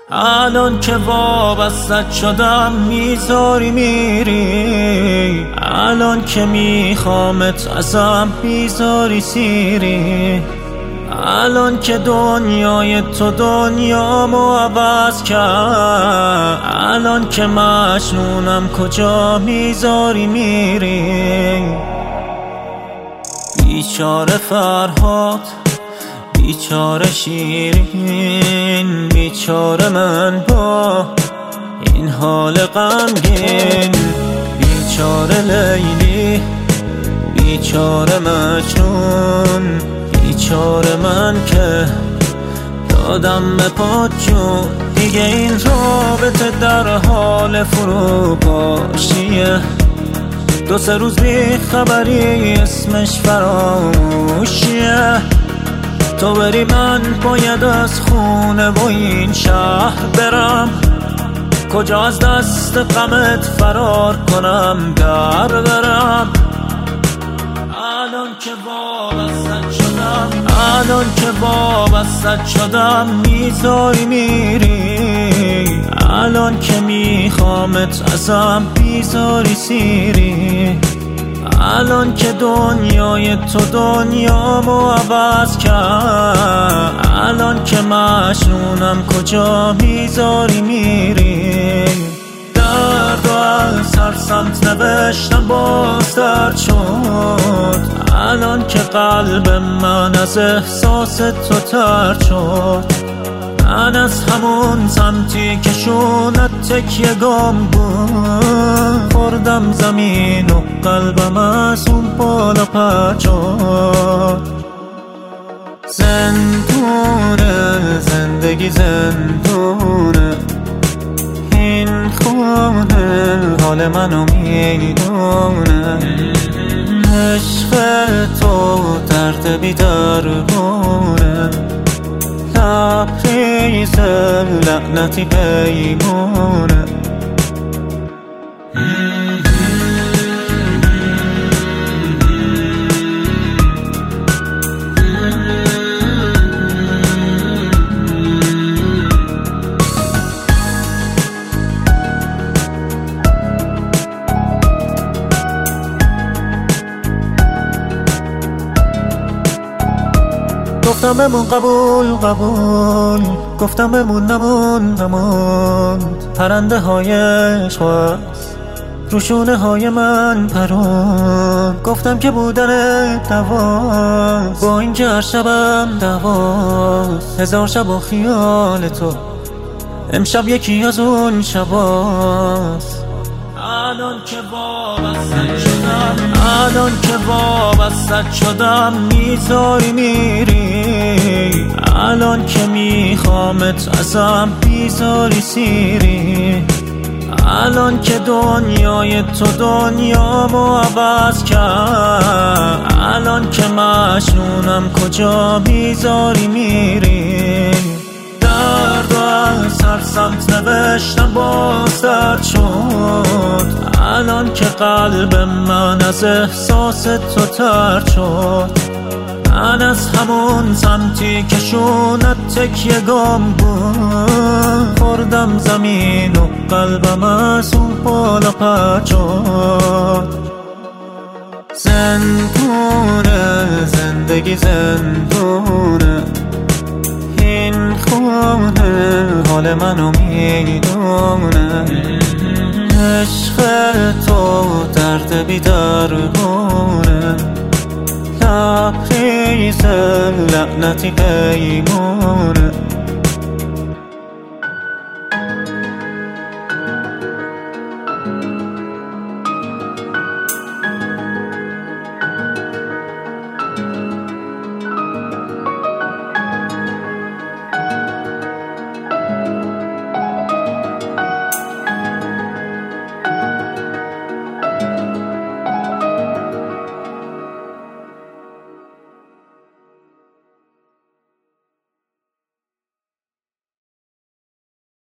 الان که وابستت شدم میذاری میری، الان که میخوامت ازم میذاری سیری، الان که دنیای تو دنیامو عوض کرد، الان که مجنونم کجا میذاری میری. بیچاره فرهاد، بیچاره شیرین، بیچاره من با این حال غمگین، بیچاره لیلی، بیچاره مجنون، بیچاره من که دادم به پات جون. دیگه این رابطه در حال فروپاشیه، دو سه روز بی خبری اسمش فراموشیه. تو بری من باید از خونه و این شهر برم، کجا از دست غمت فرار کنم در برم. الان که وابستت شدم، الان که وابستت شدم میذاری میری، الان که میخوامت ازم میذاری سیری، الان که دنیای تو دنیامو عوض کرد، الان که مجنونم کجا میذاری میری. درد و از هر سمت نوشتم باز درد شد، الان که قلب من از احساس تو ترد شد. من از همون سمتی که شونت تکیه گم بود، خوردم زمین و قلبم از اون بالا پرد شد. زندونه زندگی زندونه، این خونه حال منو میدونه. عشق تو درد بی درمونه، لبریز لعنتی پیمونه. گفتم بمون قبول قبول، گفتم بمون نمون. پرنده های عشق روشونه های من پرون، گفتم که بودن دواست، با این که هر شبم دواست. هزار شب و خیال تو امشب یکی از اون شباست. الان که وابستت شدم، الان که وابستت شدم میذاری میری، الان که میخوامت ازم میذاری سیری، الان که دنیای تو دنیامو عوض کرد، الان که مجنونم کجا میذاری میری. درد و از هر سمت نوشتم باز درد شد، الان که قلب من از احساس تو ترد شد. من از همون سمتی که شونت تکیه گم بود، خوردم زمین و قلبم از اون بالا پرد شد. زندونه زندگی زندونه، این خونه حال منو میدونه. عشق تو درد بی درمونه، لبریز لعنتی پیمونه.